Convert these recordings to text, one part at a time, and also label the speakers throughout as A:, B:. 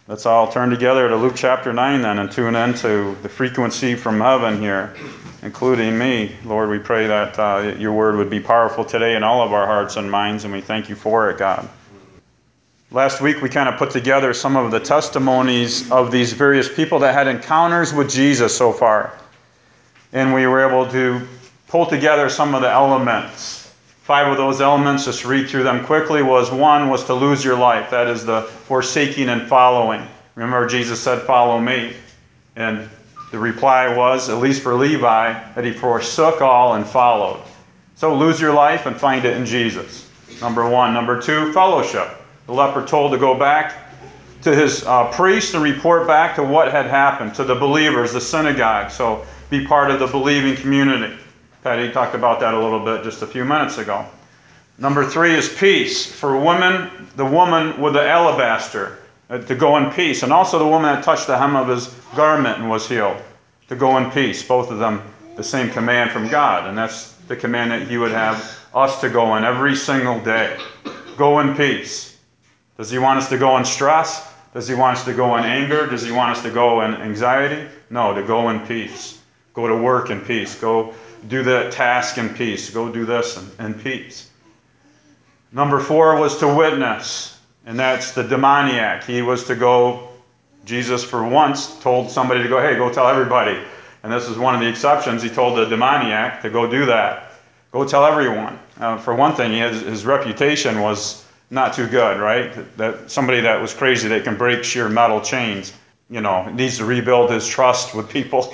A: Let's all turn together to Luke chapter 9 then and tune into the frequency from heaven here, including me. Lord, we pray that your word would be powerful today in all of our hearts and minds, and we thank you for it, God. Last week we kind of put together some of the testimonies of these various people that had encounters with Jesus so far. And we were able to pull together some of the elements. 5 of those elements, just read through them quickly, one was to lose your life. That is the forsaking and following. Remember, Jesus said, "Follow me." And the reply was, at least for Levi, that he forsook all and followed. So lose your life and find it in Jesus. Number 1. Number 2, fellowship. The leper told to go back to his priest and report back to what had happened, to the believers, the synagogue. So be part of the believing community. Patty talked about that a little bit just a few minutes ago. Number 3 is peace. For women, the woman with the alabaster, to go in peace. And also the woman that touched the hem of his garment and was healed, to go in peace. Both of them the same command from God. And that's the command that he would have us to go in every single day. Go in peace. Does he want us to go in stress? Does he want us to go in anger? Does he want us to go in anxiety? No, to go in peace. Go to work in peace. Go do that task in peace. Go do this in peace. Number 4 was to witness, and that's the demoniac. He was to go, Jesus for once told somebody to go, hey, go tell everybody. And this is one of the exceptions. He told the demoniac to go do that. Go tell everyone. For one thing, his reputation was not too good, right? That somebody that was crazy that can break sheer metal chains, needs to rebuild his trust with people.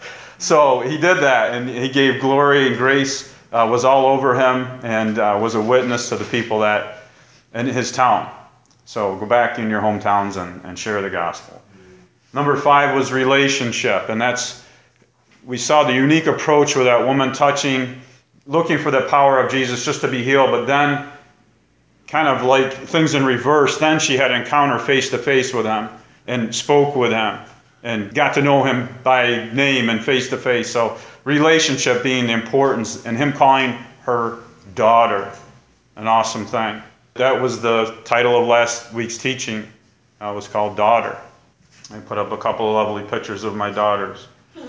A: So he did that, and he gave glory and grace, was all over him, and was a witness to the people that in his town. So go back in your hometowns and share the gospel. Number 5 was relationship, and we saw the unique approach with that woman looking for the power of Jesus just to be healed, but then kind of like things in reverse. Then she had an encounter face-to-face with him and spoke with him and got to know him by name and face-to-face. So relationship being the importance, and him calling her daughter, an awesome thing. That was the title of last week's teaching. It was called Daughter. I put up a couple of lovely pictures of my daughters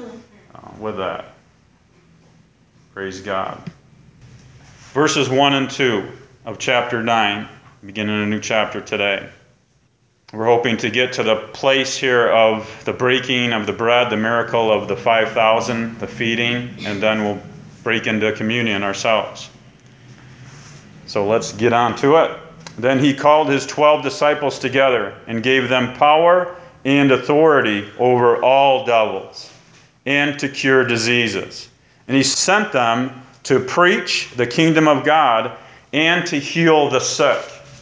A: with that. Praise God. Verses 1 and 2 of chapter 9, beginning a new chapter today. We're hoping to get to the place here of the breaking of the bread, the miracle of the 5,000, the feeding, and then we'll break into communion ourselves. So let's get on to it. Then he called his 12 disciples together and gave them power and authority over all devils and to cure diseases. And he sent them to preach the kingdom of God and to heal the sick.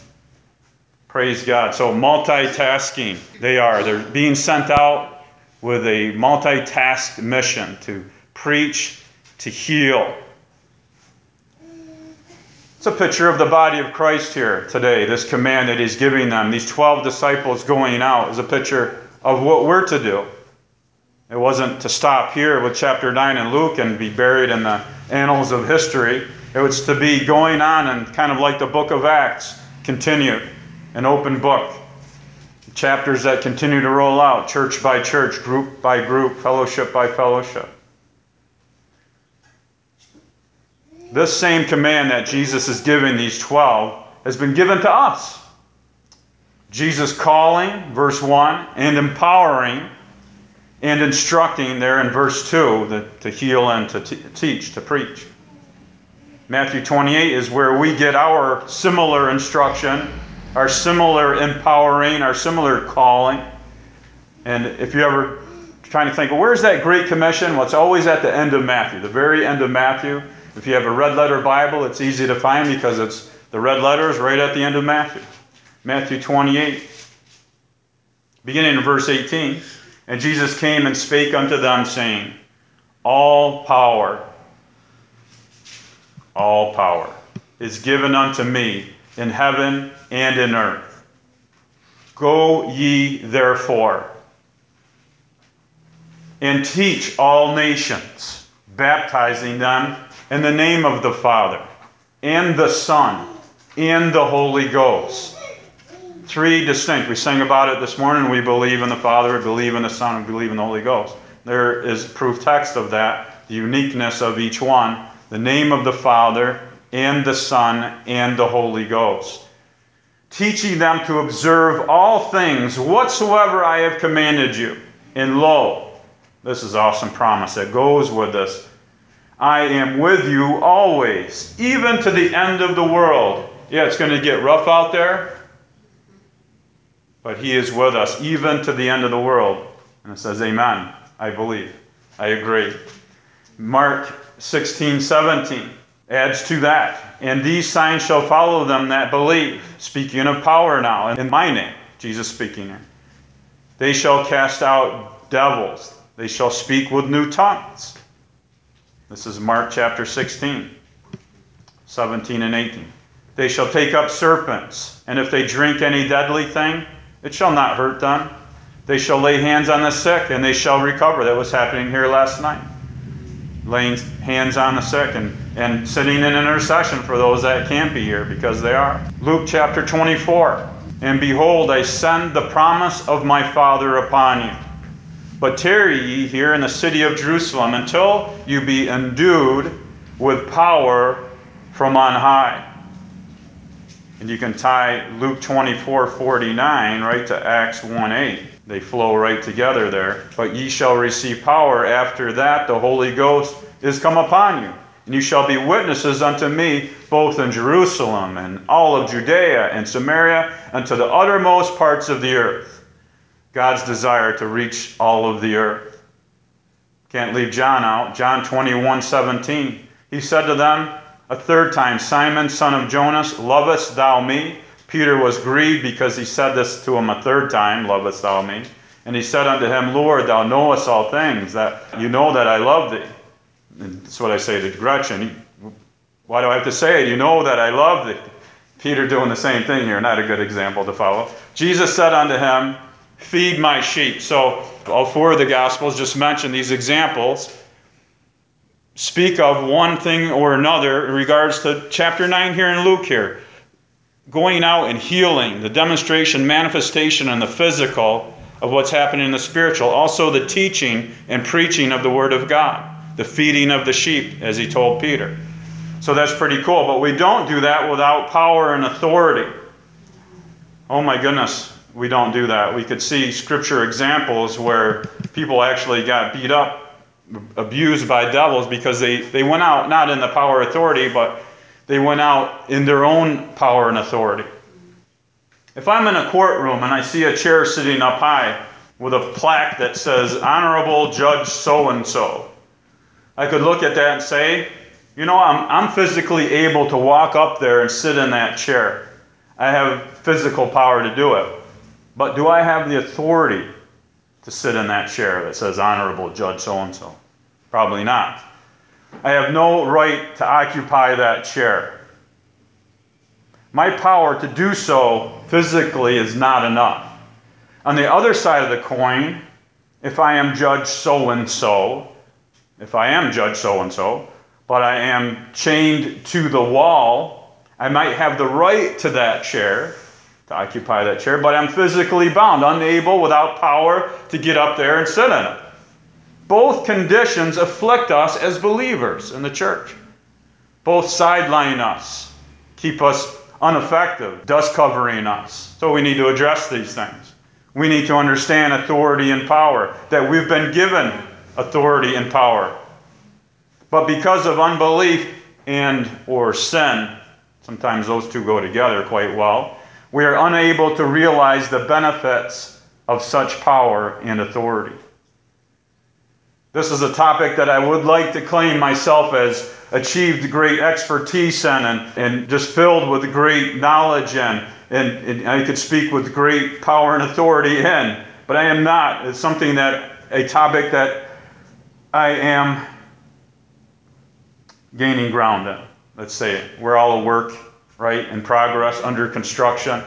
A: Praise God. So multitasking, they're being sent out with a multitask mission to preach, to heal. It's a picture of the body of Christ here today. This command that he's giving them, these 12 disciples going out, is a picture of what we're to do. It wasn't to stop here with chapter 9 in Luke and be buried in the annals of history. It was to be going on and kind of like the book of Acts, continued. An open book. Chapters that continue to roll out, church by church, group by group, fellowship by fellowship. This same command that Jesus is giving these 12 has been given to us. Jesus calling, verse 1, and empowering and instructing there in verse 2, to heal and to teach, to preach. Matthew 28 is where we get our similar instruction, our similar empowering, our similar calling. And if you ever trying to think, well, where's that Great Commission? Well, it's always at the end of Matthew, the very end of Matthew. If you have a red letter Bible, it's easy to find because it's the red letters right at the end of Matthew. Matthew 28, beginning in verse 18. And Jesus came and spake unto them, saying, all power is given unto me in heaven and in earth. Go ye therefore and teach all nations, baptizing them in the name of the Father and the Son and the Holy Ghost, Three distinct. We sang about it this morning. We believe in the Father, we believe in the Son, we believe in the Holy Ghost. There is proof text of that, the uniqueness of each one, the name of the Father and the Son and the Holy Ghost. Teaching them to observe all things whatsoever I have commanded you. And lo, this is awesome promise that goes with this. I am with you always, even to the end of the world. Yeah, it's going to get rough out there, but he is with us even to the end of the world. And it says, amen. I believe. I agree. Mark 16:17 adds to that. And these signs shall follow them that believe. Speaking of power now, in my name, Jesus speaking here. They shall cast out devils. They shall speak with new tongues. This is Mark chapter 16, 17 and 18. They shall take up serpents, and if they drink any deadly thing, it shall not hurt them. They shall lay hands on the sick, and they shall recover. That was happening here last night. Laying hands on the sick and sitting in intercession for those that can't be here, because they are. Luke chapter 24. And behold, I send the promise of my Father upon you. But tarry ye here in the city of Jerusalem until you be endued with power from on high. And you can tie Luke 24:49 right to Acts 1:8. They flow right together there. But ye shall receive power. After that the Holy Ghost is come upon you. And you shall be witnesses unto me both in Jerusalem and all of Judea and Samaria and to the uttermost parts of the earth. God's desire to reach all of the earth. Can't leave John out. John 21:17. He said to them a third time, Simon, son of Jonas, lovest thou me? Peter was grieved because he said this to him a third time, lovest thou me? And he said unto him, Lord, thou knowest all things, that you know that I love thee. And that's what I say to Gretchen. Why do I have to say it? You know that I love thee. Peter doing the same thing here. Not a good example to follow. Jesus said unto him, feed my sheep. So all four of the Gospels just mention these examples. Speak of one thing or another in regards to chapter 9 here in Luke here. Going out and healing, the demonstration, manifestation, and the physical of what's happening in the spiritual. Also the teaching and preaching of the Word of God. The feeding of the sheep, as he told Peter. So that's pretty cool. But we don't do that without power and authority. Oh my goodness. We don't do that. We could see scripture examples where people actually got beat up, abused by devils because they went out not in the power authority, but they went out in their own power and authority. If I'm in a courtroom and I see a chair sitting up high with a plaque that says, Honorable Judge so-and-so, I could look at that and say, you know, I'm physically able to walk up there and sit in that chair. I have physical power to do it. But do I have the authority to sit in that chair that says Honorable Judge so-and-so? Probably not. I have no right to occupy that chair. My power to do so physically is not enough. On the other side of the coin, if I am Judge so-and-so, but I am chained to the wall, I might have the right to that chair, to occupy that chair, but I'm physically bound, unable, without power, to get up there and sit in it. Both conditions afflict us as believers in the church. Both sideline us, keep us ineffective, dust covering us. So we need to address these things. We need to understand authority and power, that we've been given authority and power. But because of unbelief and or sin, sometimes those two go together quite well, we are unable to realize the benefits of such power and authority. This is a topic that I would like to claim myself as achieved great expertise in and just filled with great knowledge in, and I could speak with great power and authority in, but I am not. It's something a topic that I am gaining ground in. Let's say it. We're all a work, right, in progress, under construction.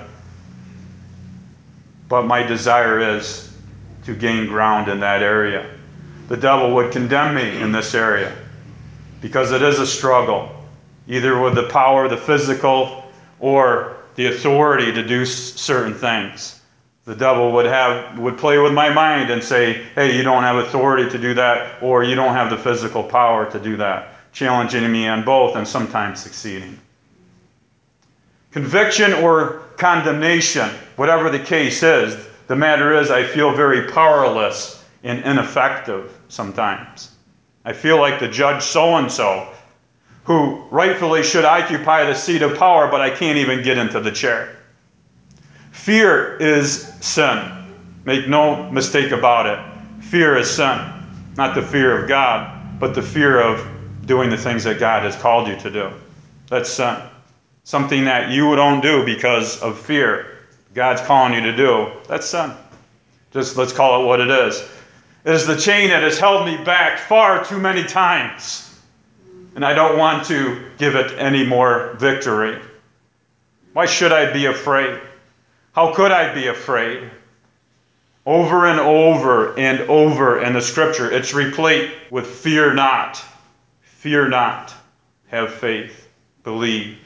A: But my desire is to gain ground in that area. The devil would condemn me in this area because it is a struggle, either with the power, the physical, or the authority to do certain things. The devil would play with my mind and say, hey, you don't have authority to do that, or you don't have the physical power to do that, challenging me on both and sometimes succeeding. Conviction or condemnation, whatever the case is, the matter is I feel very powerless and ineffective sometimes. I feel like the judge so-and-so who rightfully should occupy the seat of power, but I can't even get into the chair. Fear is sin. Make no mistake about it. Fear is sin. Not the fear of God, but the fear of doing the things that God has called you to do. That's sin. Something that you don't do because of fear. God's calling you to do. That's sin. Just let's call it what it is. It is the chain that has held me back far too many times. And I don't want to give it any more victory. Why should I be afraid? How could I be afraid? Over and over and over in the scripture, it's replete with fear not. Fear not. Have faith. Believe.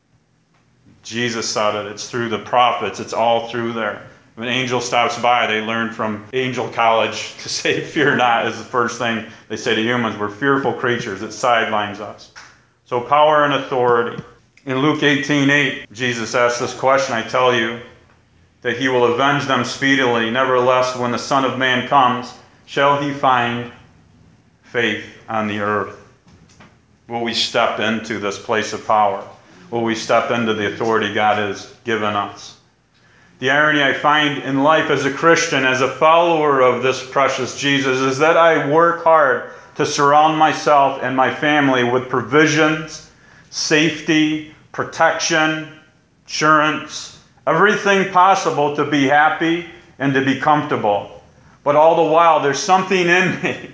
A: Jesus said it. It's through the prophets. It's all through there. When an angel stops by, they learn from Angel College to say fear not is the first thing they say to humans. We're fearful creatures. It sidelines us. So power and authority. In Luke 18:8, Jesus asked this question, I tell you, that he will avenge them speedily. Nevertheless, when the Son of Man comes, shall he find faith on the earth? Will we step into this place of power? Will we step into the authority God has given us? The irony I find in life as a Christian, as a follower of this precious Jesus, is that I work hard to surround myself and my family with provisions, safety, protection, insurance, everything possible to be happy and to be comfortable. But all the while, there's something in me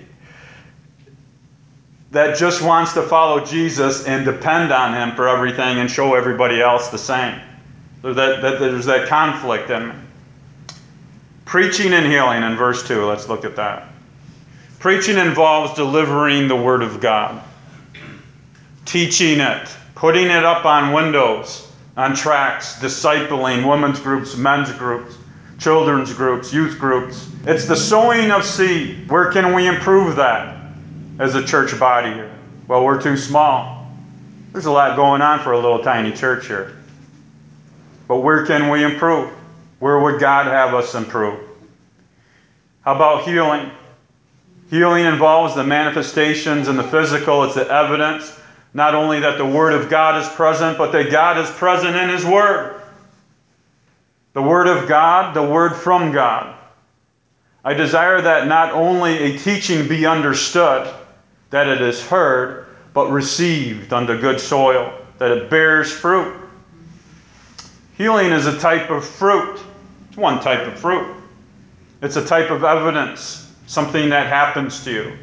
A: that just wants to follow Jesus and depend on him for everything and show everybody else the same. There's that conflict in me. Preaching and healing in verse 2. Let's look at that. Preaching involves delivering the Word of God. Teaching it. Putting it up on windows, on tracts, discipling women's groups, men's groups, children's groups, youth groups. It's the sowing of seed. Where can we improve that as a church body here? Well, we're too small. There's a lot going on for a little tiny church here. But where can we improve? Where would God have us improve? How about healing? Healing involves the manifestations in the physical. It's the evidence, not only that the Word of God is present, but that God is present in His Word. The Word of God, the Word from God. I desire that not only a teaching be understood, that it is heard, but received under good soil, that it bears fruit. Healing is a type of fruit. It's one type of fruit. It's a type of evidence, something that happens to you.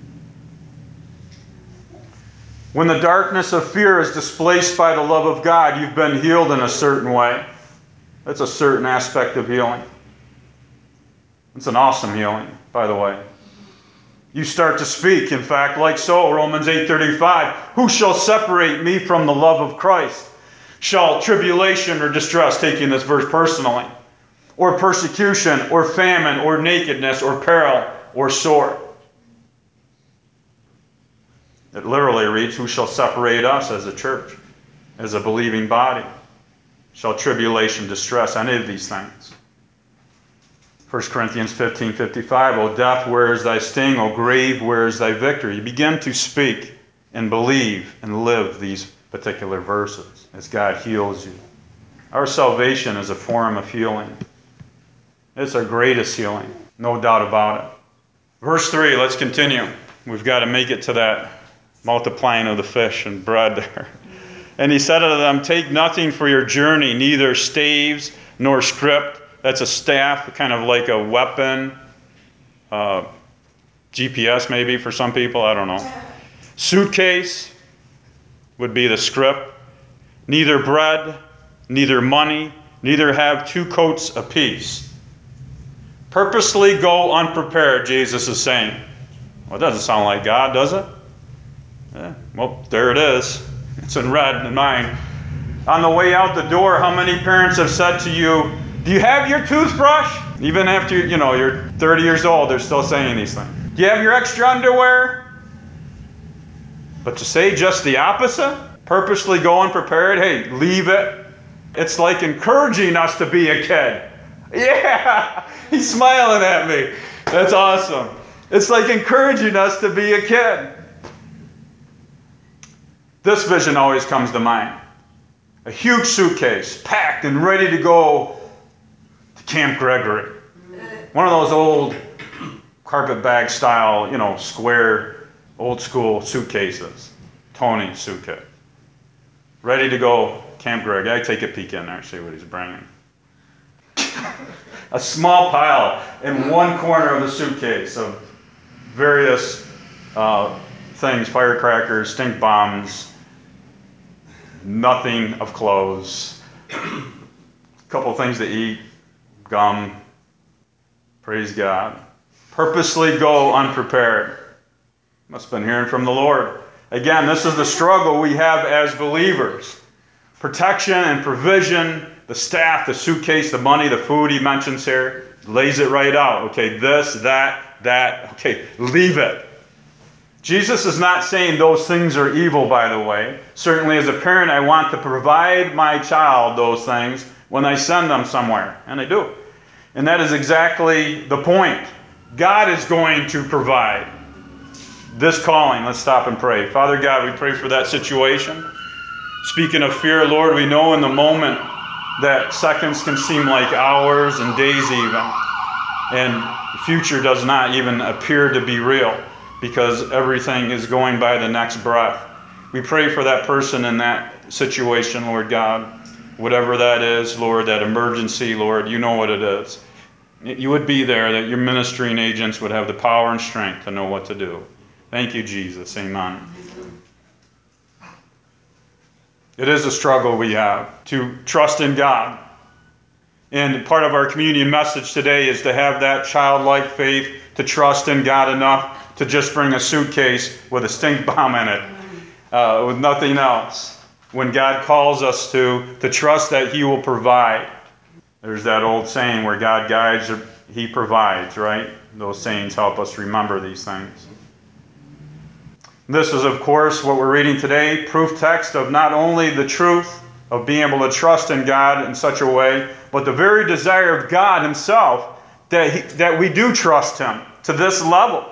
A: When the darkness of fear is displaced by the love of God, you've been healed in a certain way. That's a certain aspect of healing. It's an awesome healing, by the way. You start to speak, in fact, like so, Romans 8:35, who shall separate me from the love of Christ? Shall tribulation or distress, taking this verse personally, or persecution, or famine, or nakedness, or peril, or sword? It literally reads, who shall separate us as a church, as a believing body? Shall tribulation, distress, any of these things? 1 Corinthians 15:55, O death, where is thy sting? O grave, where is thy victory? You begin to speak and believe and live these particular verses as God heals you. Our salvation is a form of healing. It's our greatest healing, no doubt about it. Verse 3, let's continue. We've got to make it to that multiplying of the fish and bread there. And he said unto them, take nothing for your journey, neither staves nor scrip. That's a staff, kind of like a weapon. GPS maybe for some people, I don't know. Suitcase would be the scrip. Neither bread, neither money, neither have two coats apiece. Purposely go unprepared, Jesus is saying. Well, it doesn't sound like God, does it? Yeah, well, there it is. It's in red in mine. On the way out the door, how many parents have said to you, do you have your toothbrush? Even after, you're 30 years old, they're still saying these things. Do you have your extra underwear? But to say just the opposite, purposely go unprepared, hey, leave it. It's like encouraging us to be a kid. Yeah, he's smiling at me. That's awesome. It's like encouraging us to be a kid. This vision always comes to mind. A huge suitcase, packed and ready to go to Camp Gregory. One of those old carpet bag style, square, old school suitcases. Tony suitcase. Ready to go, Camp Gregory. I take a peek in there, see what he's bringing. A small pile in one corner of the suitcase of various things, firecrackers, stink bombs, nothing of clothes, a couple of things to eat, gum, praise God. Purposely go unprepared. Must have been hearing from the Lord. Again, this is the struggle we have as believers. Protection and provision, the staff, the suitcase, the money, the food he mentions here, lays it right out. Okay, this, that, okay, leave it. Jesus is not saying those things are evil, by the way. Certainly as a parent, I want to provide my child those things when I send them somewhere, and I do. And that is exactly the point. God is going to provide. This calling, let's stop and pray. Father God, we pray for that situation. Speaking of fear, Lord, we know in the moment that seconds can seem like hours and days even. And the future does not even appear to be real because everything is going by the next breath. We pray for that person in that situation, Lord God. Whatever that is, Lord, that emergency, Lord, you know what it is. You would be there, that your ministering agents would have the power and strength to know what to do. Thank you, Jesus. Amen. It is a struggle we have to trust in God. And part of our communion message today is to have that childlike faith, to trust in God enough to just bring a suitcase with a stink bomb in it, with nothing else. When God calls us to trust that He will provide. There's that old saying where God guides, He provides, right? Those sayings help us remember these things. This is, of course, what we're reading today, proof text of not only the truth of being able to trust in God in such a way, but the very desire of God Himself that we do trust Him to this level.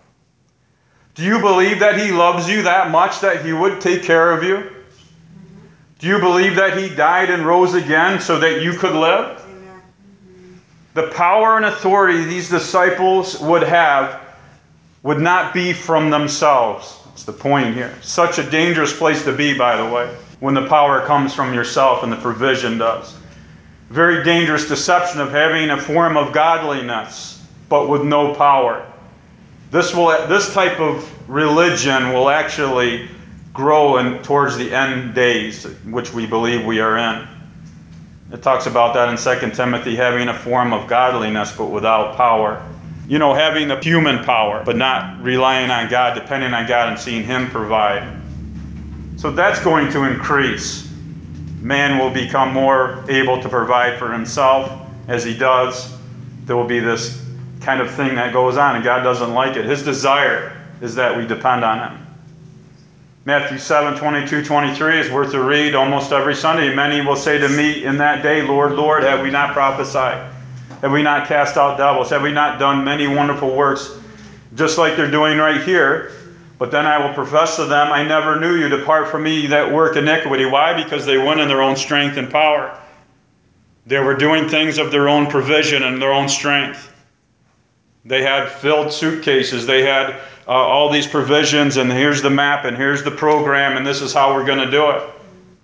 A: Do you believe that He loves you that much that He would take care of you? Do you believe that He died and rose again so that you could live? Amen. The power and authority these disciples would have would not be from themselves. That's the point here. Such a dangerous place to be, by the way, when the power comes from yourself and the provision does. Very dangerous deception of having a form of godliness, but with no power. This type of religion will actually grow towards the end days, which we believe we are in. It talks about that in 2 Timothy, having a form of godliness, but without power. Having the human power, but not relying on God, depending on God and seeing Him provide. So that's going to increase. Man will become more able to provide for himself as he does. There will be this kind of thing that goes on, and God doesn't like it. His desire is that we depend on Him. Matthew 7, 22, 23 is worth a read almost every Sunday. Many will say to me in that day, Lord, Lord, have we not prophesied? Have we not cast out devils? Have we not done many wonderful works? Just like they're doing right here. But then I will profess to them, I never knew you. Depart from me, that work iniquity. Why? Because they went in their own strength and power. They were doing things of their own provision and their own strength. They had filled suitcases. They had all these provisions, and here's the map, and here's the program, and this is how we're going to do it.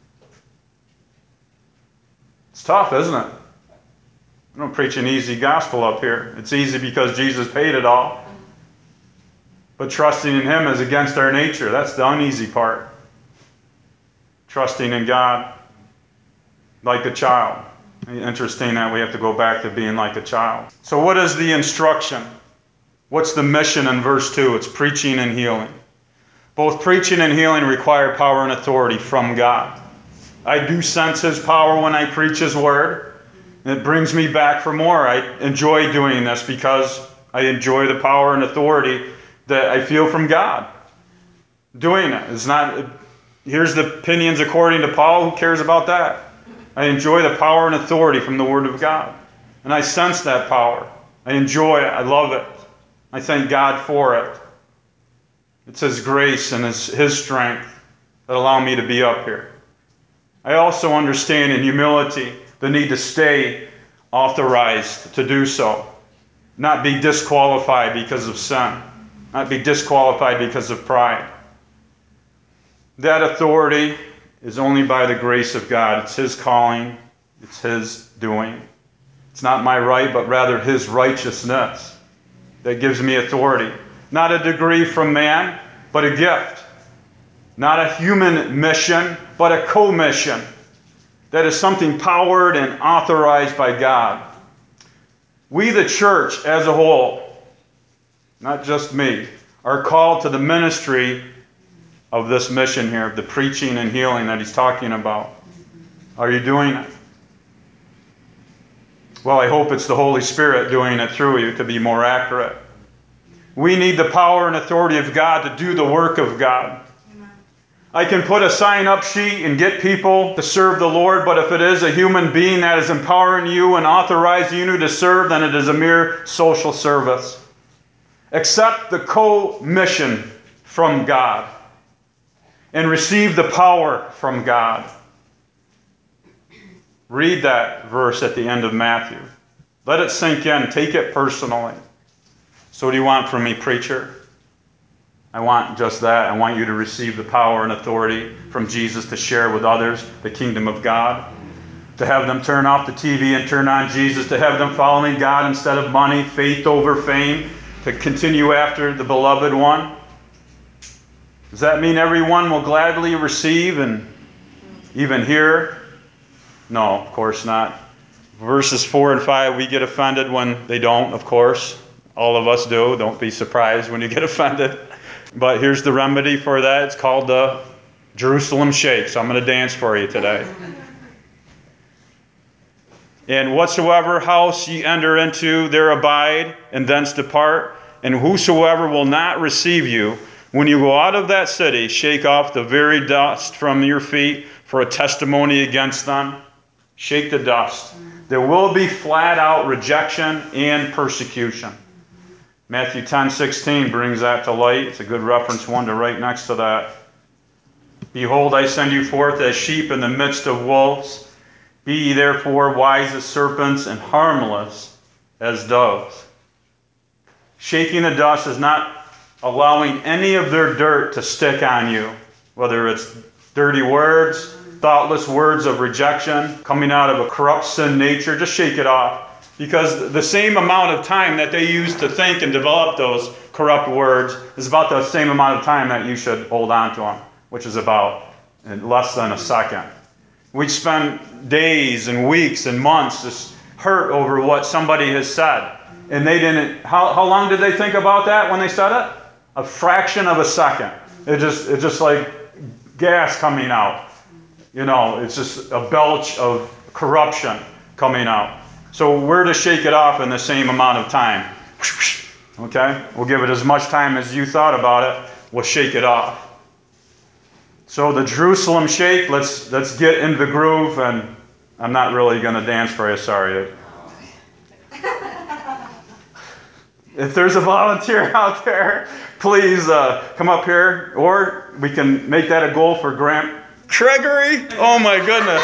A: It's tough, isn't it? I don't preach an easy gospel up here. It's easy because Jesus paid it all. But trusting in Him is against our nature. That's the uneasy part. Trusting in God like a child. Interesting that we have to go back to being like a child. So what is the instruction? What's the mission in verse 2? It's preaching and healing. Both preaching and healing require power and authority from God. I do sense His power when I preach His word. And it brings me back for more. I enjoy doing this because I enjoy the power and authority that I feel from God. Doing it. It's not, here's the opinions according to Paul. Who cares about that? I enjoy the power and authority from the Word of God. And I sense that power. I enjoy it. I love it. I thank God for it. It's His grace and His strength that allow me to be up here. I also understand in humility the need to stay authorized to do so. Not be disqualified because of sin. Not be disqualified because of pride. That authority is only by the grace of God. It's His calling. It's His doing. It's not my right, but rather His righteousness that gives me authority. Not a degree from man, but a gift. Not a human mission, but a co-mission. That is something powered and authorized by God. We, the church as a whole, not just me, are called to the ministry of this mission here, of the preaching and healing that he's talking about. Are you doing it? Well, I hope it's the Holy Spirit doing it through you, to be more accurate. We need the power and authority of God to do the work of God. I can put a sign-up sheet and get people to serve the Lord, but if it is a human being that is empowering you and authorizing you to serve, then it is a mere social service. Accept the co-mission from God and receive the power from God. Read that verse at the end of Matthew. Let it sink in. Take it personally. So what do you want from me, preacher? I want just that. I want you to receive the power and authority from Jesus to share with others the kingdom of God. To have them turn off the TV and turn on Jesus. To have them following God instead of money, faith over fame. To continue after the beloved one. Does that mean everyone will gladly receive and even hear? No, of course not. Verses 4 and 5, we get offended when they don't, of course. All of us do. Don't be surprised when you get offended. But here's the remedy for that. It's called the Jerusalem Shake. So I'm going to dance for you today. And whatsoever house ye enter into, there abide, and thence depart. And whosoever will not receive you, when you go out of that city, shake off the very dust from your feet for a testimony against them. Shake the dust. There will be flat-out rejection and persecution. Matthew 10:16 brings that to light. It's a good reference one to write next to that. Behold, I send you forth as sheep in the midst of wolves. Be ye therefore wise as serpents and harmless as doves. Shaking the dust is not allowing any of their dirt to stick on you, whether it's dirty words, thoughtless words of rejection, coming out of a corrupt sin nature. Just shake it off. Because the same amount of time that they used to think and develop those corrupt words is about the same amount of time that you should hold on to them, which is about less than a second. We spend days and weeks and months just hurt over what somebody has said. And they didn't, how long did they think about that when they said it? A fraction of a second. It's just like gas coming out. You know, it's just a belch of corruption coming out. So we're to shake it off in the same amount of time. Okay? We'll give it as much time as you thought about it. We'll shake it off. So the Jerusalem shake, let's get into the groove, and I'm not really going to dance for you, sorry. If there's a volunteer out there, please come up here, or we can make that a goal for Grant Gregory. Oh my goodness.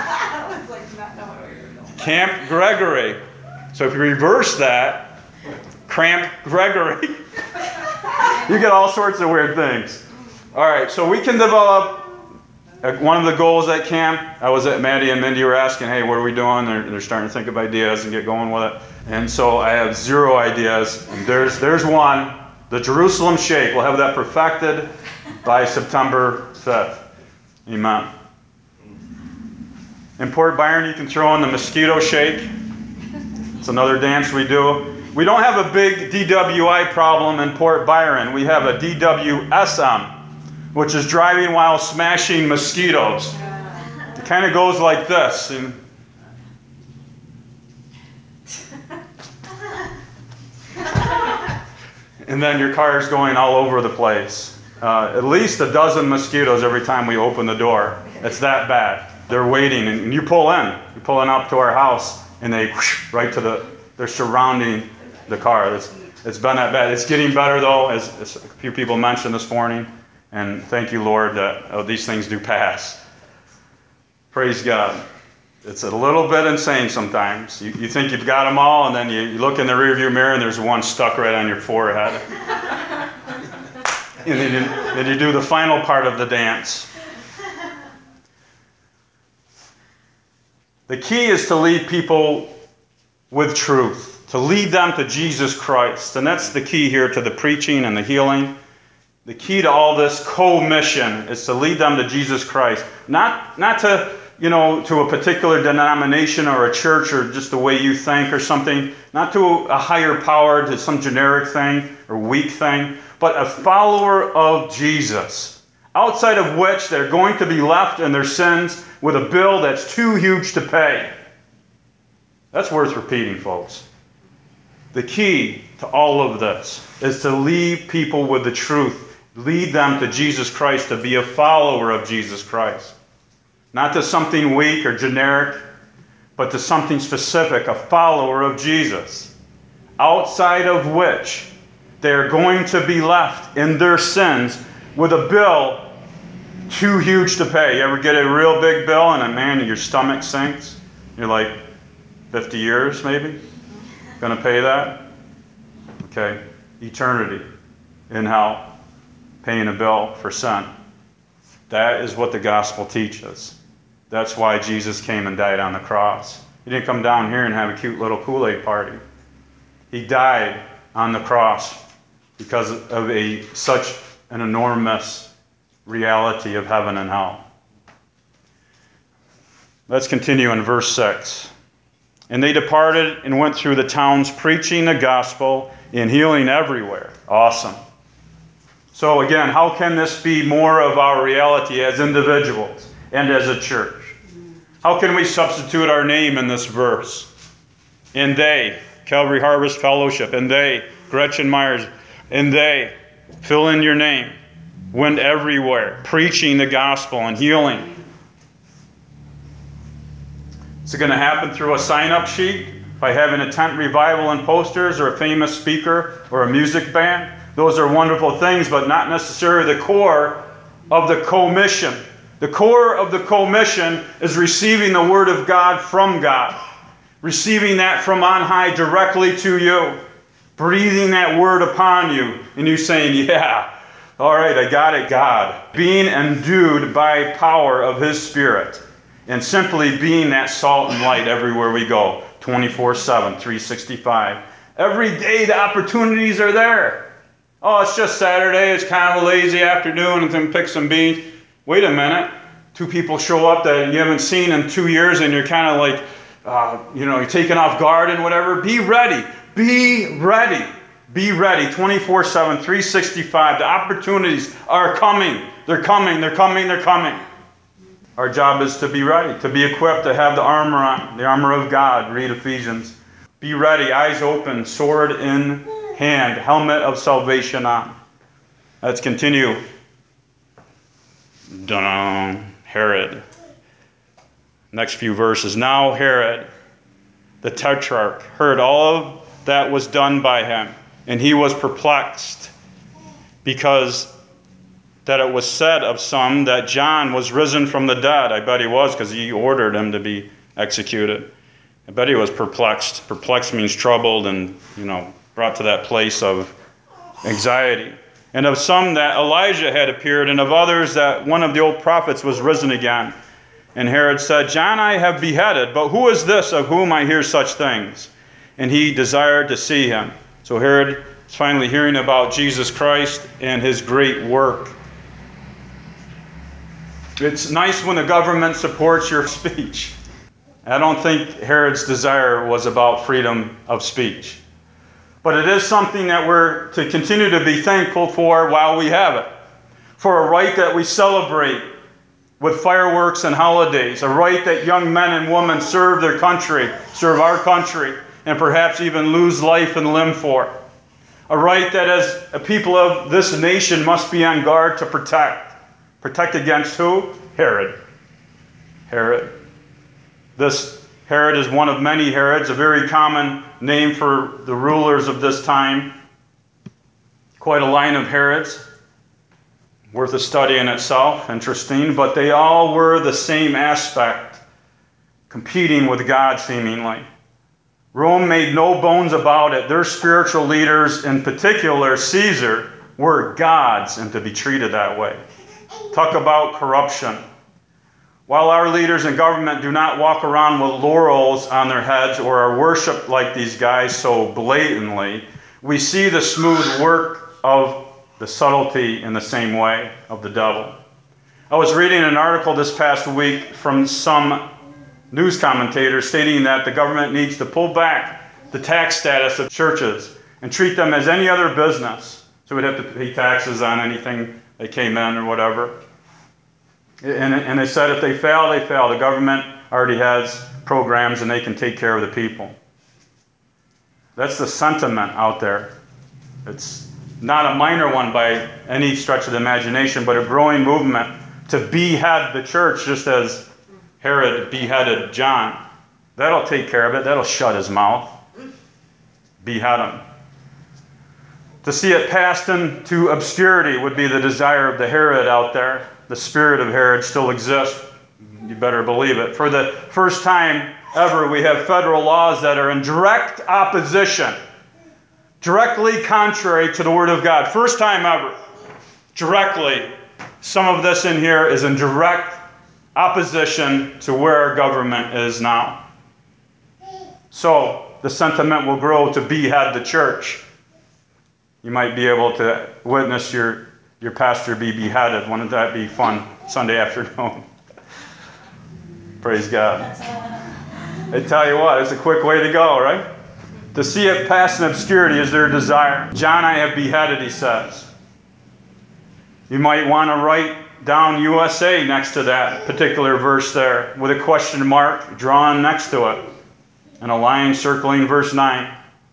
A: Camp Gregory. So if you reverse that, Cramp Gregory. You get all sorts of weird things. All right, so we can develop one of the goals at camp. I was at Maddie and Mindy were asking, hey, what are we doing? They're starting to think of ideas and get going with it. And so I have 0 ideas. And there's one, the Jerusalem Shake. We'll have that perfected by September 5th. Amen. In Port Byron, you can throw in the mosquito shake. It's another dance we do. We don't have a big DWI problem in Port Byron. We have a DWSM, which is driving while smashing mosquitoes. kind of goes like this. And then your car is going all over the place. At least a dozen mosquitoes every time we open the door. It's that bad. They're waiting, and you pull in. You're pulling up to our house, and they whoosh, right to they're surrounding the car. It's been that bad. It's getting better, though, as a few people mentioned this morning. And thank you, Lord, that these things do pass. Praise God. It's a little bit insane sometimes. You think you've got them all, and then you look in the rearview mirror, and there's one stuck right on your forehead. And then you do the final part of the dance. The key is to lead people with truth, to lead them to Jesus Christ. And that's the key here to the preaching and the healing. The key to all this co-mission is to lead them to Jesus Christ. Not to, to a particular denomination or a church or just the way you think or something. Not to a higher power, to some generic thing or weak thing, but a follower of Jesus. Outside of which they're going to be left in their sins with a bill that's too huge to pay. That's worth repeating, folks. The key to all of this is to lead people with the truth. Lead them to Jesus Christ, to be a follower of Jesus Christ. Not to something weak or generic, but to something specific, a follower of Jesus. Outside of which they're going to be left in their sins with a bill too huge to pay. You ever get a real big bill and man, your stomach sinks? You're like, 50 years maybe? Going to pay that? Okay. Eternity in hell, paying a bill for sin. That is what the gospel teaches. That's why Jesus came and died on the cross. He didn't come down here and have a cute little Kool-Aid party. He died on the cross because of such an enormous reality of heaven and hell. Let's continue in verse 6. And they departed and went through the towns preaching the gospel and healing everywhere. Awesome. So again, how can this be more of our reality as individuals and as a church? How can we substitute our name in this verse? And they, Calvary Harvest Fellowship, and they, Gretchen Myers, and they, fill in your name, went everywhere, preaching the gospel and healing. Is it going to happen through a sign-up sheet? By having a tent revival and posters, or a famous speaker, or a music band? Those are wonderful things, but not necessarily the core of the commission. The core of the commission is receiving the Word of God from God. Receiving that from on high directly to you. Breathing that Word upon you. And you saying, yeah, all right, I got it, God. Being endued by power of His Spirit. And simply being that salt and light everywhere we go. 24/7, 365. Every day the opportunities are there. Oh, it's just Saturday. It's kind of a lazy afternoon and then pick some beans. Wait a minute. 2 people show up that you haven't seen in 2 years and you're kind of like, you're taken off guard and whatever. Be ready. Be ready. Be ready. 24/7, 365. The opportunities are coming. They're coming. They're coming. They're coming. Our job is to be ready, to be equipped, to have the armor on, the armor of God. Read Ephesians. Be ready, eyes open, sword in hand, helmet of salvation on. Let's continue. Herod. Next few verses. Now Herod, the tetrarch, heard all that was done by him, and he was perplexed, because that it was said of some that John was risen from the dead. I bet he was, because he ordered him to be executed. I bet he was perplexed. Perplexed means troubled and, brought to that place of anxiety. And of some that Elijah had appeared, and of others that one of the old prophets was risen again. And Herod said, John I have beheaded, but who is this of whom I hear such things? And he desired to see him. So Herod is finally hearing about Jesus Christ and his great work. It's nice when the government supports your speech. I don't think Herod's desire was about freedom of speech. But it is something that we're to continue to be thankful for while we have it. For a right that we celebrate with fireworks and holidays, a right that young men and women serve their country, serve our country, and perhaps even lose life and limb for. A right that as a people of this nation must be on guard to protect. Protect against who? Herod. Herod. This Herod is one of many Herods, a very common name for the rulers of this time. Quite a line of Herods. Worth a study in itself, interesting, but they all were the same aspect, competing with God seemingly. Rome made no bones about it. Their spiritual leaders, in particular Caesar, were gods and to be treated that way. Talk about corruption. While our leaders in government do not walk around with laurels on their heads or are worshipped like these guys so blatantly, we see the smooth work of the subtlety in the same way of the devil. I was reading an article this past week from some news commentators stating that the government needs to pull back the tax status of churches and treat them as any other business. So we'd have to pay taxes on anything that came in or whatever. And they said if they fail, they fail. The government already has programs and they can take care of the people. That's the sentiment out there. It's not a minor one by any stretch of the imagination, but a growing movement to behead the church just as Herod beheaded John. That'll take care of it. That'll shut his mouth. Behead him. To see it passed into obscurity would be the desire of the Herod out there. The spirit of Herod still exists. You better believe it. For the first time ever, we have federal laws that are in direct opposition, directly contrary to the Word of God. First time ever. Directly. Some of this in here is in direct opposition to where our government is now. So the sentiment will grow to behead the church. You might be able to witness your pastor be beheaded. Wouldn't that be fun Sunday afternoon? Praise God. I tell you what, it's a quick way to go, right? To see it pass in obscurity is their desire. John I have beheaded, he says. You might want to write down USA next to that particular verse there with a question mark drawn next to it and a line circling verse 9.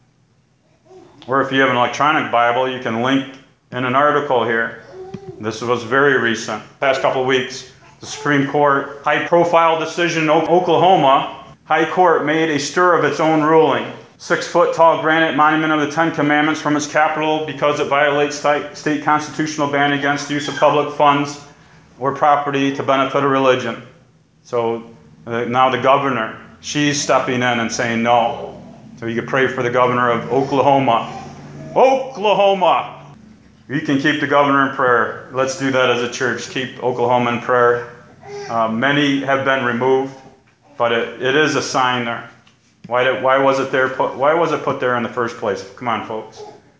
A: Or if you have an electronic Bible, you can link in an article here. This was very recent, past couple of weeks. The Supreme Court, high-profile decision in Oklahoma, High Court made a stir of its own ruling. 6-foot-tall granite monument of the Ten Commandments from its capital because it violates state constitutional ban against use of public funds or property to benefit a religion. So now the governor, she's stepping in and saying no. So you can pray for the governor of Oklahoma. Oklahoma! You can keep the governor in prayer. Let's do that as a church. Keep Oklahoma in prayer. Many have been removed, but it is a sign there. Why was it there? Why was it put there in the first place? Come on, folks.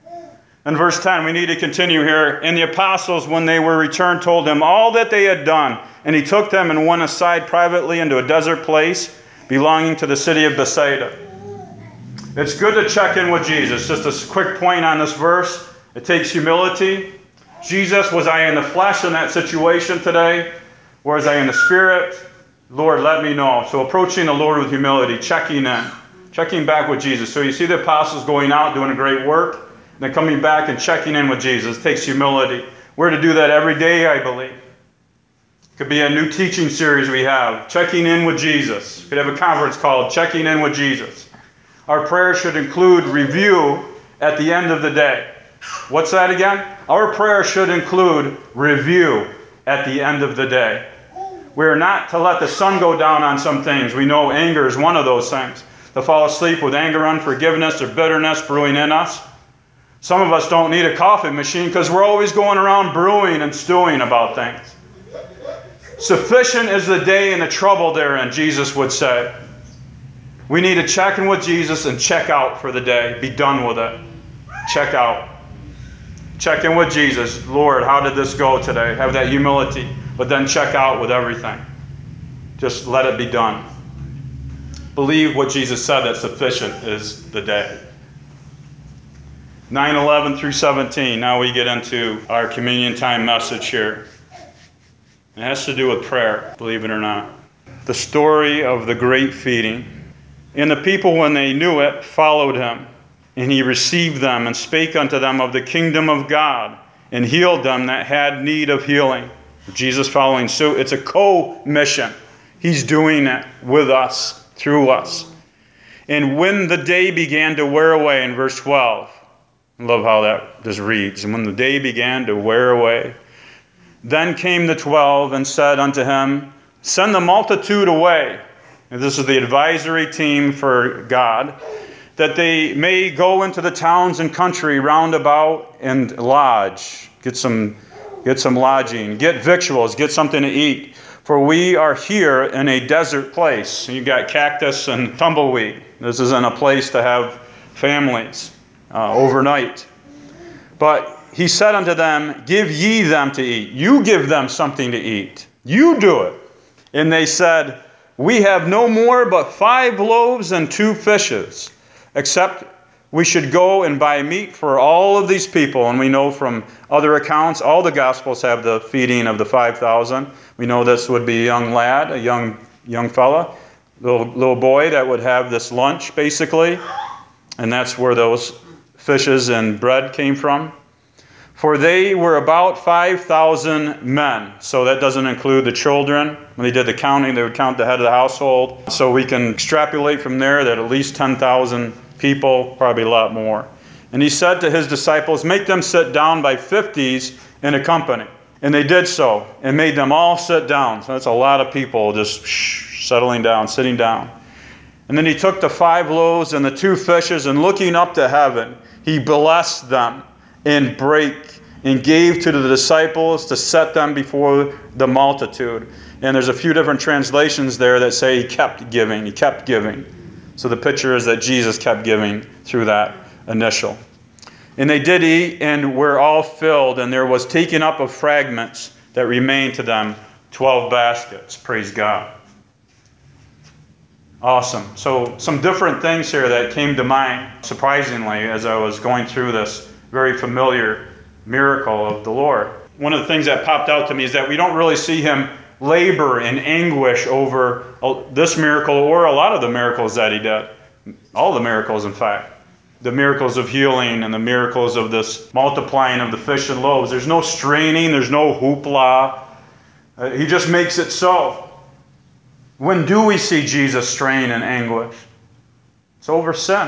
A: In verse 10, we need to continue here. And the apostles, when they were returned, told him all that they had done. And he took them and went aside privately into a desert place belonging to the city of Bethsaida. It's good to check in with Jesus. Just a quick point on this verse. It takes humility. Jesus, was I in the flesh in that situation today? Or was I in the spirit? Lord, let me know. So approaching the Lord with humility, checking in, checking back with Jesus. So you see the apostles going out, doing a great work, and then coming back and checking in with Jesus. It takes humility. We're to do that every day, I believe. It could be a new teaching series we have, checking in with Jesus. We could have a conference called Checking In with Jesus. Our prayer should include review at the end of the day. What's that again? Our prayer should include review at the end of the day. We are not to let the sun go down on some things. We know anger is one of those things. To fall asleep with anger, unforgiveness, or bitterness brewing in us. Some of us don't need a coffee machine because we're always going around brewing and stewing about things. Sufficient is the day and the trouble therein, Jesus would say. We need to check in with Jesus and check out for the day. Be done with it. Check out. Check in with Jesus. Lord, how did this go today? Have that humility. But then check out with everything. Just let it be done. Believe what Jesus said, that sufficient is the day. 9:11 through 17. Now we get into our communion time message here. It has to do with prayer, believe it or not. The story of the great feeding. And the people, when they knew it, followed him. And he received them and spake unto them of the kingdom of God, and healed them that had need of healing. Jesus following suit. It's a co-mission. He's doing it with us, through us. And when the day began to wear away, in verse 12, I love how that just reads. And when the day began to wear away, then came the 12 and said unto him, send the multitude away. And this is the advisory team for God, that they may go into the towns and country round about and lodge. Get some lodging. Get victuals. Get something to eat. For we are here in a desert place. You've got cactus and tumbleweed. This isn't a place to have families overnight. But he said unto them, give ye them to eat. You give them something to eat. You do it. And they said, we have no more but 5 loaves and 2 fishes, except we should go and buy meat for all of these people. And we know from other accounts, all the Gospels have the feeding of the 5,000. We know this would be a young lad, a young fella, little boy that would have this lunch, basically. And that's where those fishes and bread came from. For they were about 5,000 men. So that doesn't include the children. When they did the counting, they would count the head of the household. So we can extrapolate from there that at least 10,000 people, probably a lot more. And he said to his disciples, make them sit down by 50s in a company. And they did so, and made them all sit down. So that's a lot of people just settling down, sitting down. And then he took the 5 loaves and the 2 fishes, and looking up to heaven, he blessed them and brake and gave to the disciples to set them before the multitude. And there's a few different translations there that say he kept giving. He kept giving. So the picture is that Jesus kept giving through that initial. And they did eat and were all filled, and there was taken up of fragments that remained to them 12 baskets. Praise God. Awesome. So some different things here that came to mind, surprisingly, as I was going through this very familiar miracle of the Lord. One of the things that popped out to me is that we don't really see him labor and anguish over this miracle or a lot of the miracles that he did. All the miracles, in fact. The miracles of healing and the miracles of this multiplying of the fish and loaves. There's no straining. There's no hoopla. He just makes it so. When do we see Jesus strain and anguish? It's over sin.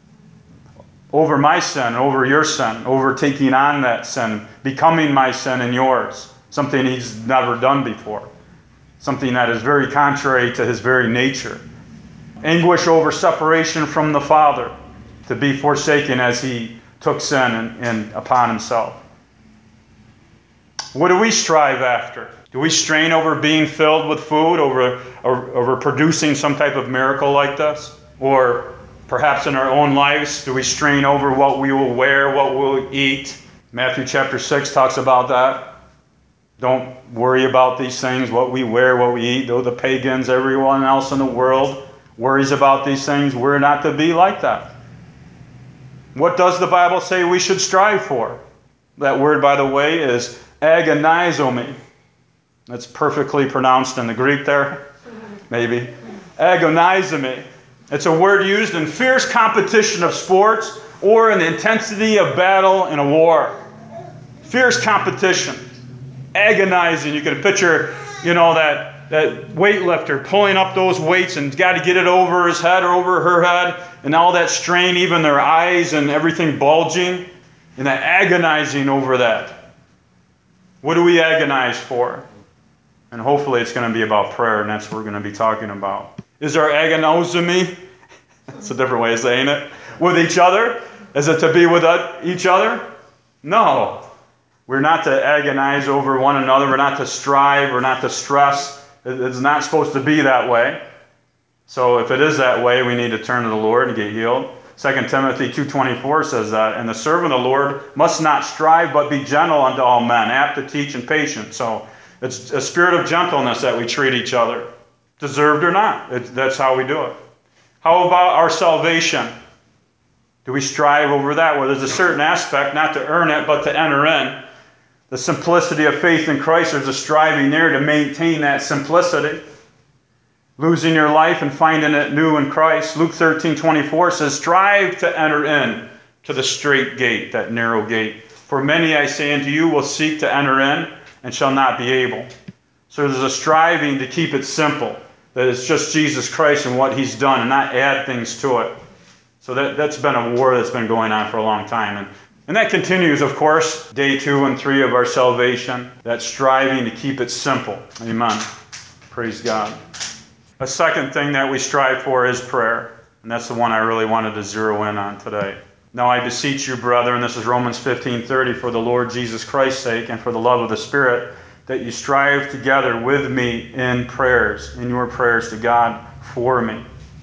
A: Over my sin, over your sin, over taking on that sin, becoming my sin and yours. Something he's never done before. Something that is very contrary to his very nature. Anguish over separation from the Father, to be forsaken as he took sin and upon himself. What do we strive after? Do we strain over being filled with food, over producing some type of miracle like this? Or perhaps in our own lives, do we strain over what we will wear, what we'll eat? Matthew chapter 6 talks about that. Don't worry about these things, what we wear, what we eat. Though the pagans, everyone else in the world worries about these things, we're not to be like that. What does the Bible say we should strive for? That word, by the way, is agonizomai. That's perfectly pronounced in the Greek there, maybe. Agonizomai. It's a word used in fierce competition of sports or in the intensity of battle in a war. Fierce competition. Agonizing. You can picture, that weightlifter pulling up those weights and got to get it over his head or over her head, and all that strain, even their eyes and everything bulging, and that agonizing over that. What do we agonize for? And hopefully it's going to be about prayer, and that's what we're going to be talking about. Is our agonizomai, that's a different way of saying it, with each other? Is it to be with each other? No. We're not to agonize over one another. We're not to strive. We're not to stress. It's not supposed to be that way. So if it is that way, we need to turn to the Lord and get healed. 2 Timothy 2:24 says that, and the servant of the Lord must not strive, but be gentle unto all men, apt to teach and patient. So it's a spirit of gentleness that we treat each other, deserved or not. That's how we do it. How about our salvation? Do we strive over that? Well, there's a certain aspect, not to earn it, but to enter in. The simplicity of faith in Christ, there's a striving there to maintain that simplicity. Losing your life and finding it new in Christ. Luke 13:24 says, strive to enter in to the straight gate, that narrow gate. For many, I say unto you, will seek to enter in and shall not be able. So there's a striving to keep it simple, that it's just Jesus Christ and what he's done and not add things to it. So that's been a war that's been going on for a long time. And that continues, of course, day 2 and 3 of our salvation, that striving to keep it simple. Amen. Praise God. A second thing that we strive for is prayer. And that's the one I really wanted to zero in on today. Now I beseech you, brethren, this is Romans 15:30, for the Lord Jesus Christ's sake and for the love of the Spirit, that you strive together with me in prayers, in your prayers to God for me.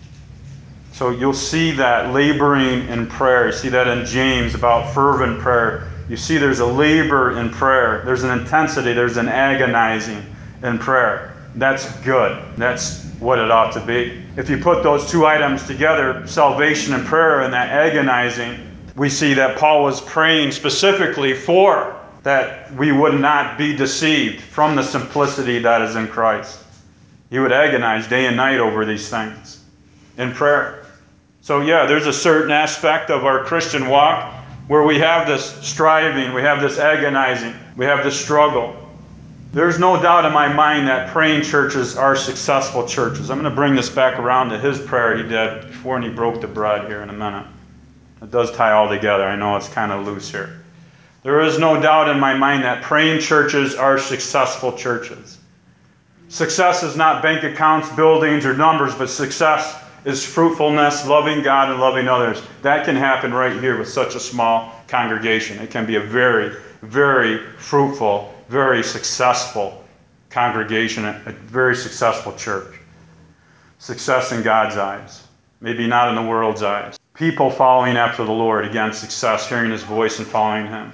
A: So you'll see that laboring in prayer. You see that in James about fervent prayer. You see there's a labor in prayer. There's an intensity. There's an agonizing in prayer. That's good. That's what it ought to be. If you put those two items together, salvation and prayer and that agonizing, we see that Paul was praying specifically for that we would not be deceived from the simplicity that is in Christ. He would agonize day and night over these things in prayer. So yeah, there's a certain aspect of our Christian walk where we have this striving, we have this agonizing, we have this struggle. There's no doubt in my mind that praying churches are successful churches. I'm going to bring this back around to his prayer he did before he broke the bread here in a minute. It does tie all together. I know it's kind of loose here. There is no doubt in my mind that praying churches are successful churches. Success is not bank accounts, buildings, or numbers, but success is fruitfulness, loving God and loving others. That can happen right here with such a small congregation. It can be a very, very fruitful, very successful congregation, a very successful church. Success in God's eyes, maybe not in the world's eyes. People following after the Lord, again, success, hearing his voice and following him.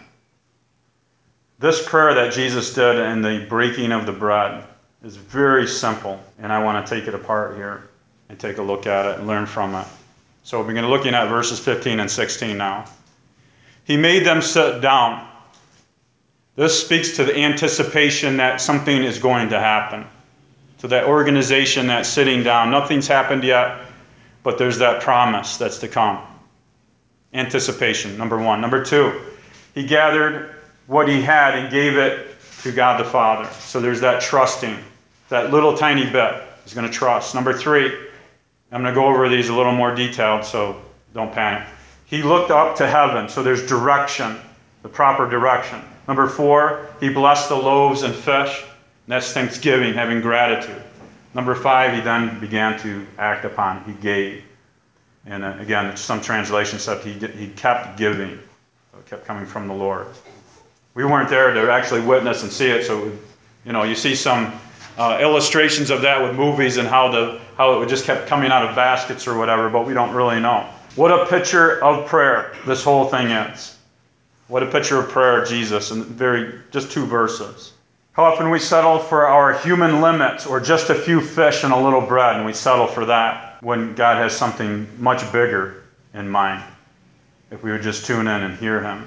A: This prayer that Jesus did in the breaking of the bread is very simple, and I want to take it apart here and take a look at it and learn from it. So we're going to be looking at verses 15 and 16 now. He made them sit down. This speaks to the anticipation that something is going to happen. To that organization that's sitting down. Nothing's happened yet, but there's that promise that's to come. Anticipation, number one. Number two, he gathered what he had and gave it to God the Father. So there's that trusting. That little tiny bit. He's going to trust. Number three, I'm going to go over these a little more detailed, so don't panic. He looked up to heaven, so there's direction, the proper direction. Number four, he blessed the loaves and fish. And that's thanksgiving, having gratitude. Number five, he then began to act upon it. He gave. And again, some translations said he kept giving. So it kept coming from the Lord. We weren't there to actually witness and see it, so you see some illustrations of that with movies and how it just kept coming out of baskets or whatever, but we don't really know. What a picture of prayer this whole thing is. What a picture of prayer, Jesus, in just 2 verses. How often we settle for our human limits or just a few fish and a little bread, and we settle for that when God has something much bigger in mind. If we would just tune in and hear him.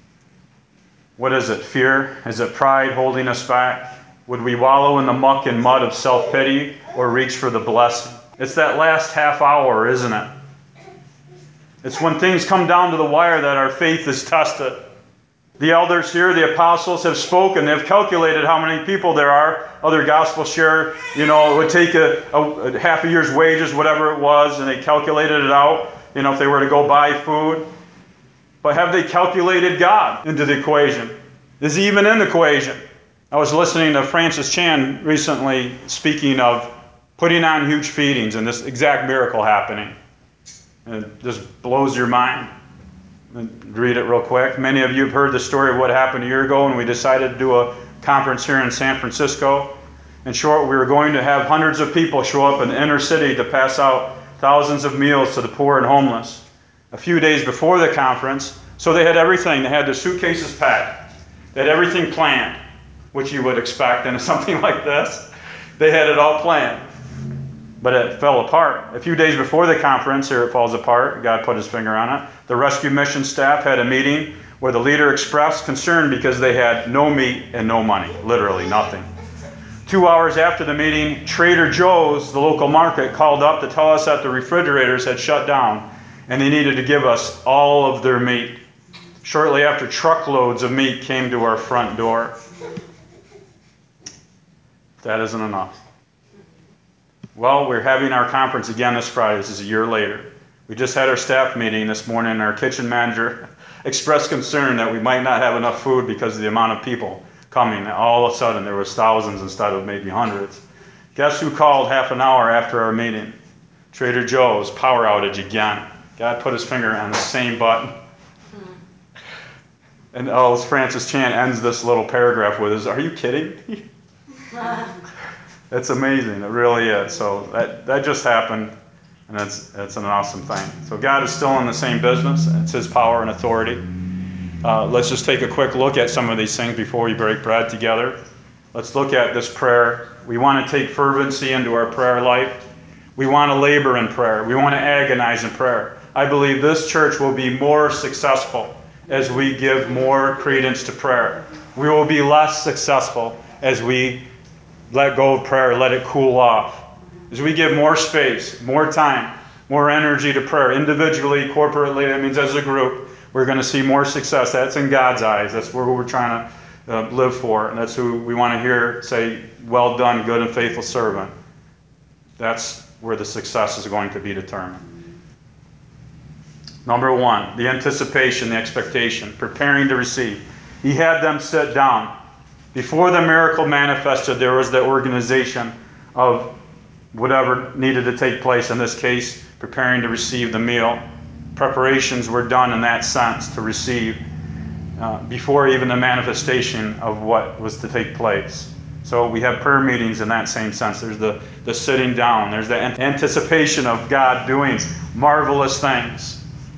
A: What is it? Fear? Is it pride holding us back? Would we wallow in the muck and mud of self-pity or reach for the blessing? It's that last half hour, isn't it? It's when things come down to the wire that our faith is tested. The elders here, the apostles, have spoken. They've calculated how many people there are. Other gospels share, it would take a half a year's wages, whatever it was, and they calculated it out, if they were to go buy food. But have they calculated God into the equation? Is he even in the equation? I was listening to Francis Chan recently speaking of putting on huge feedings and this exact miracle happening. And it just blows your mind. Read it real quick. Many of you have heard the story of what happened a year ago when we decided to do a conference here in San Francisco. In short, we were going to have hundreds of people show up in the inner city to pass out thousands of meals to the poor and homeless. A few days before the conference, so they had everything. They had their suitcases packed. They had everything planned, which you would expect in something like this. They had it all planned. But it fell apart. A few days before the conference, here it falls apart. God put his finger on it. The rescue mission staff had a meeting where the leader expressed concern because they had no meat and no money, literally nothing. 2 hours after the meeting, Trader Joe's, the local market, called up to tell us that the refrigerators had shut down and they needed to give us all of their meat. Shortly after, truckloads of meat came to our front door. That isn't enough. Well, we're having our conference again this Friday. This is a year later. We just had our staff meeting this morning, and our kitchen manager expressed concern that we might not have enough food because of the amount of people coming. All of a sudden, there was thousands instead of maybe hundreds. Guess who called half an hour after our meeting? Trader Joe's, power outage again. God put his finger on the same button. And Francis Chan ends this little paragraph with, "Are you kidding?" It's amazing. It really is. So that just happened, and it's an awesome thing. So God is still in the same business. It's his power and authority. Let's just take a quick look at some of these things before we break bread together. Let's look at this prayer. We want to take fervency into our prayer life. We want to labor in prayer. We want to agonize in prayer. I believe this church will be more successful as we give more credence to prayer. We will be less successful as we let go of prayer, let it cool off. As we give more space, more time, more energy to prayer, individually, corporately, that means as a group, we're going to see more success. That's in God's eyes. That's where we're trying to live for. And that's who we want to hear say, "Well done, good and faithful servant." That's where the success is going to be determined. Number one, the anticipation, the expectation, preparing to receive. He had them sit down. Before the miracle manifested, there was the organization of whatever needed to take place. In this case, preparing to receive the meal. Preparations were done in that sense to receive before even the manifestation of what was to take place. So we have prayer meetings in that same sense. There's the sitting down. There's the anticipation of God doing marvelous things.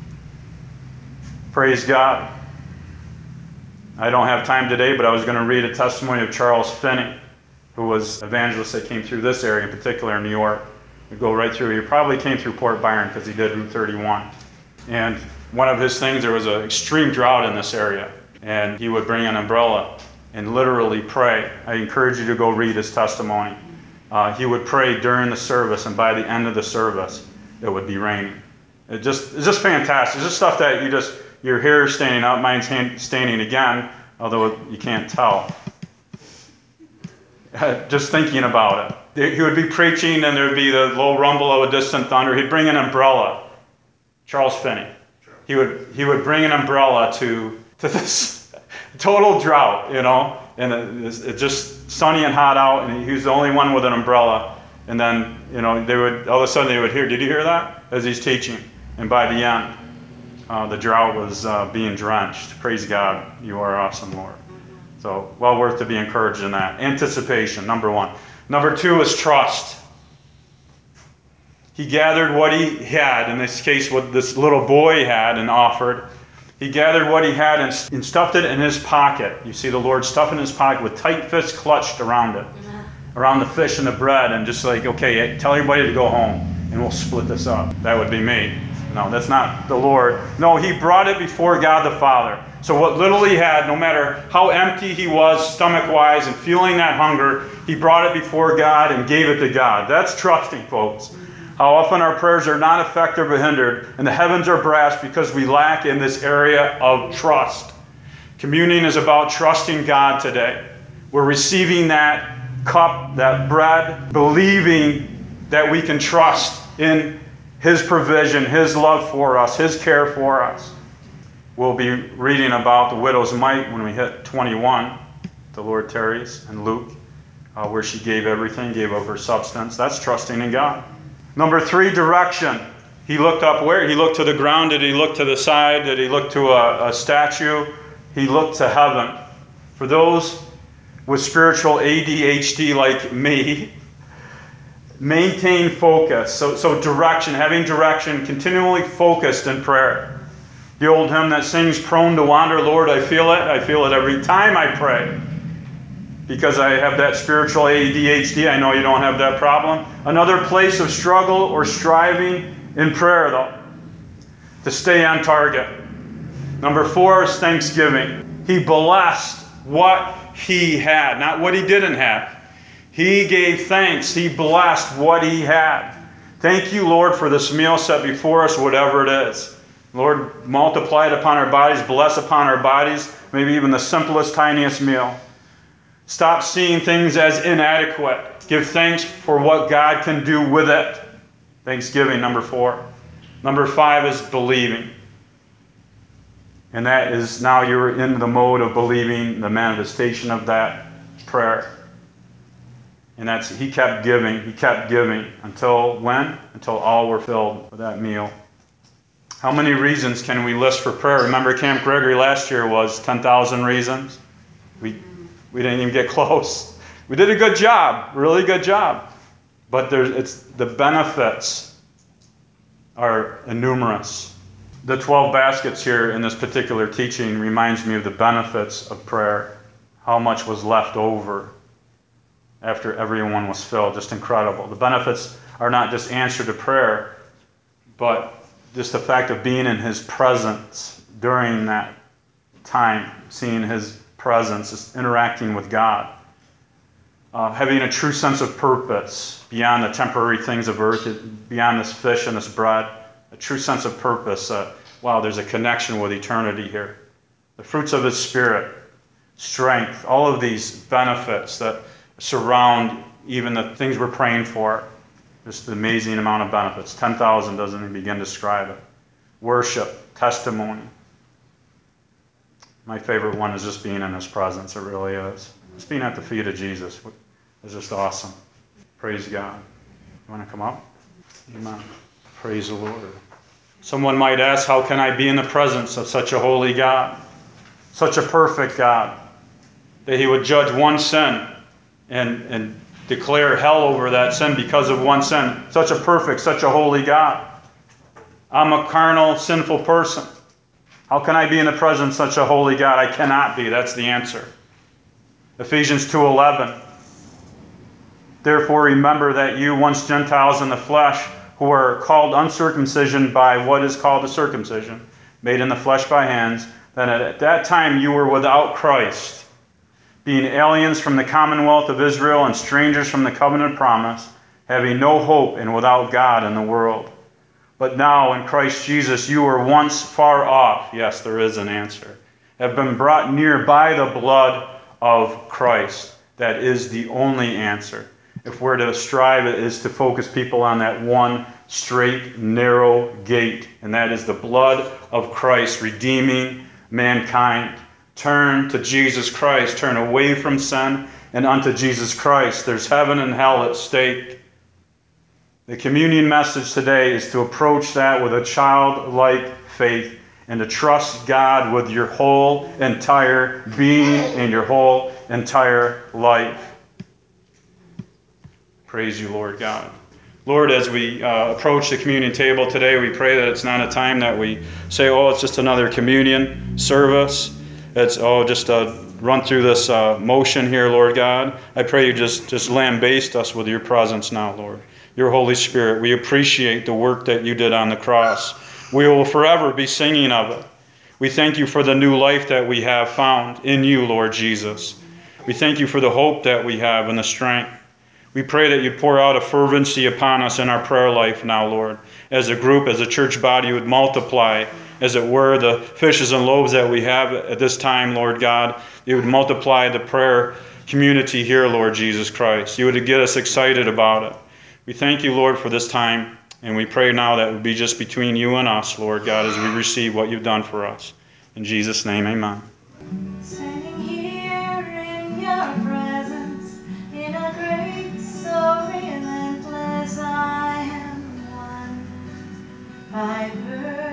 A: Praise God. I don't have time today, but I was going to read a testimony of Charles Finney, who was an evangelist that came through this area, in particular in New York. He'd go right through. He probably came through Port Byron because he did Route 31. And one of his things, there was an extreme drought in this area, and he would bring an umbrella and literally pray. I encourage you to go read his testimony. He would pray during the service, and by the end of the service, it would be raining. It's just fantastic. It's just stuff that your hair standing up, mine's standing again, although you can't tell. Just thinking about it. He would be preaching, and there would be the low rumble of a distant thunder. He'd bring an umbrella. Charles Finney. He would bring an umbrella to this total drought, and it's just sunny and hot out, and he was the only one with an umbrella. And then, they would all of a sudden they would hear, "Did you hear that?" as he's teaching. And by the end, the drought was being drenched. Praise God. You are awesome, Lord. So, well worth to be encouraged in that. Anticipation, number one. Number two is trust. He gathered what he had, in this case what this little boy had and offered. He gathered what he had and stuffed it in his pocket. You see the Lord stuffing his pocket with tight fists clutched around it, around the fish and the bread, and just like, "Okay, tell everybody to go home, and we'll split this up." That would be me. No, that's not the Lord. No, he brought it before God the Father. So what little he had, no matter how empty he was stomach-wise and feeling that hunger, he brought it before God and gave it to God. That's trusting, folks. How often our prayers are not effective or hindered, and the heavens are brass because we lack in this area of trust. Communion is about trusting God today. We're receiving that cup, that bread, believing that we can trust in his provision, his love for us, his care for us. We'll be reading about the widow's mite when we hit 21, the Lord tarries, and Luke, where she gave everything, gave of her substance. That's trusting in God. Number three, direction. He looked up where? He looked to the ground. Did he look to the side? Did he look to a statue? He looked to heaven. For those with spiritual ADHD like me, maintain focus. So direction, having direction, continually focused in prayer. The old hymn that sings, "Prone to wander, Lord, I feel it. I feel it every time I pray." Because I have that spiritual ADHD, I know you don't have that problem. Another place of struggle or striving in prayer, though. To stay on target. Number 4 is thanksgiving. He blessed what he had, not what he didn't have. He gave thanks. He blessed what he had. Thank you, Lord, for this meal set before us, whatever it is. Lord, multiply it upon our bodies, bless upon our bodies, maybe even the simplest, tiniest meal. Stop seeing things as inadequate. Give thanks for what God can do with it. Thanksgiving, number 4. Number 5 is believing. And that is now you're in the mode of believing the manifestation of that prayer. And that's, he kept giving until when? Until all were filled with that meal. How many reasons can we list for prayer? Remember Camp Gregory last year was 10,000 reasons? We didn't even get close. We did a good job, really good job. But the benefits are numerous. The 12 baskets here in this particular teaching reminds me of the benefits of prayer. How much was left over after everyone was filled. Just incredible. The benefits are not just answer to prayer, but just the fact of being in his presence during that time, seeing his presence, just interacting with God. Having a true sense of purpose beyond the temporary things of earth, beyond this fish and this bread, a true sense of purpose. Wow, there's a connection with eternity here. The fruits of his Spirit, strength, all of these benefits that surround even the things we're praying for. Just an amazing amount of benefits. 10,000 doesn't even begin to describe it. Worship, testimony. My favorite one is just being in his presence. It really is. Just being at the feet of Jesus is just awesome. Praise God. You want to come up? Amen. Praise the Lord. Someone might ask, how can I be in the presence of such a holy God? Such a perfect God, that he would judge one sin and declare hell over that sin because of one sin. Such a perfect, such a holy God. I'm a carnal, sinful person. How can I be in the presence of such a holy God? I cannot be. That's the answer. Ephesians 2:11. Therefore remember that you, once Gentiles in the flesh, who are called uncircumcision by what is called the circumcision, made in the flesh by hands, that at that time you were without Christ, being aliens from the commonwealth of Israel and strangers from the covenant promise, having no hope and without God in the world. But now in Christ Jesus you were once far off. Yes, there is an answer. Have been brought near by the blood of Christ. That is the only answer. If we're to strive, it is to focus people on that one straight, narrow gate, and that is the blood of Christ redeeming mankind. Turn to Jesus Christ. Turn away from sin and unto Jesus Christ. There's heaven and hell at stake. The communion message today is to approach that with a childlike faith and to trust God with your whole entire being and your whole entire life. Praise you, Lord God. Lord, as we approach the communion table today, we pray that it's not a time that we say, oh, it's just another communion service. It's, oh, just run through this motion here, Lord God. I pray you just lambaste us with your presence now, Lord. Your Holy Spirit. We appreciate the work that you did on the cross. We will forever be singing of it. We thank you for the new life that we have found in you, Lord Jesus. We thank you for the hope that we have and the strength. We pray that you pour out a fervency upon us in our prayer life now, Lord. As a group, as a church body, you would multiply, as it were, the fishes and loaves that we have at this time, Lord God. You would multiply the prayer community here, Lord Jesus Christ. You would get us excited about it. We thank you, Lord, for this time, and we pray now that it would be just between you and us, Lord God, as we receive what you've done for us. In Jesus' name, amen.
B: Standing here in your presence, in a great, so relentless, I am one. I